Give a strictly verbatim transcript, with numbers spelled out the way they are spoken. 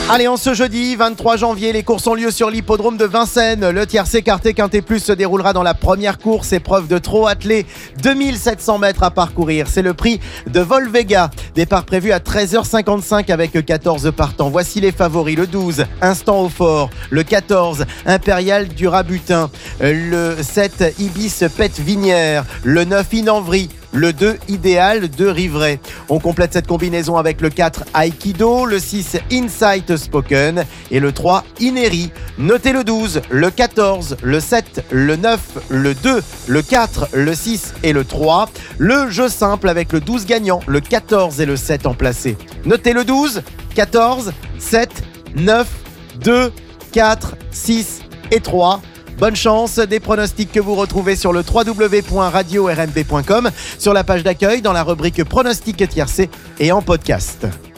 Allez, en ce jeudi vingt-trois janvier, les courses ont lieu sur l'hippodrome de Vincennes. Le tiercé quarté quinté plus se déroulera dans la première course, épreuve de trot attelé, deux mille sept cents mètres à parcourir. C'est le prix de Volvega. Départ prévu à treize heures cinquante-cinq avec quatorze partants. Voici les favoris. Le douze, Instant au fort. Le quatorze, Impérial du Rabutin. Le sept, Ibis Pète Vinière. Le neuf, Inenvry. Le deux, Idéal de Rivray. On complète cette combinaison avec le quatre, Aikido, le six, Insight Spoken et le trois, Ineri. Notez le douze, le quatorze, le sept, le neuf, le deux, le quatre, le six et le trois. Le jeu simple avec le douze gagnant, le quatorze et le sept en placé. Notez le douze, quatorze, sept, neuf, deux, quatre, six et trois. Bonne chance, des pronostics que vous retrouvez sur le w w w point radio r m b point com, sur la page d'accueil, dans la rubrique pronostics tiercé et en podcast.